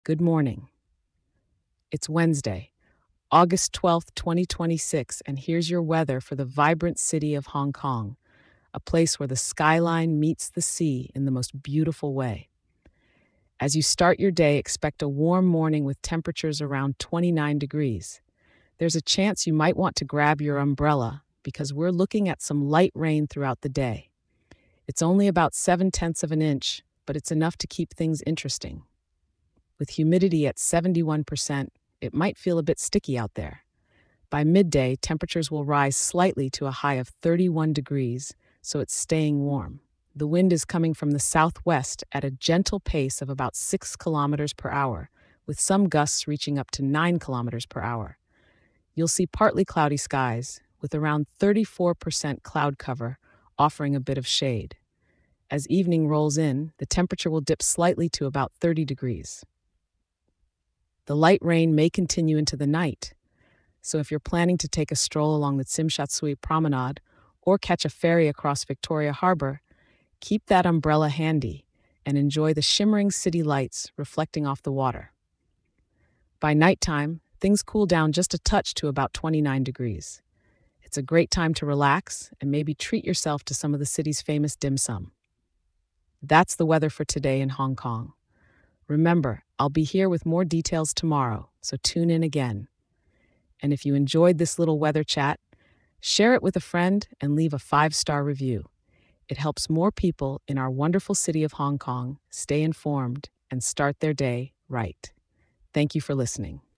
Good morning. It's Wednesday, August 12th, 2026, and here's your weather for the vibrant city of Hong Kong, a place where the skyline meets the sea in the most beautiful way. As you start your day, expect a warm morning with temperatures around 29 degrees. There's a chance you might want to grab your umbrella because we're looking at some light rain throughout the day. It's only about 7/10 of an inch, but it's enough to keep things interesting. With humidity at 71%, it might feel a bit sticky out there. By midday, temperatures will rise slightly to a high of 31 degrees, so it's staying warm. The wind is coming from the southwest at a gentle pace of about 6 kilometers per hour, with some gusts reaching up to 9 kilometers per hour. You'll see partly cloudy skies, with around 34% cloud cover, offering a bit of shade. As evening rolls in, the temperature will dip slightly to about 30 degrees. The light rain may continue into the night, so if you're planning to take a stroll along the Tsim Sha Tsui Promenade or catch a ferry across Victoria Harbor, keep that umbrella handy and enjoy the shimmering city lights reflecting off the water. By nighttime, things cool down just a touch to about 29 degrees. It's a great time to relax and maybe treat yourself to some of the city's famous dim sum. That's the weather for today in Hong Kong. Remember, I'll be here with more details tomorrow, so tune in again. And if you enjoyed this little weather chat, share it with a friend and leave a 5-star review. It helps more people in our wonderful city of Hong Kong stay informed and start their day right. Thank you for listening.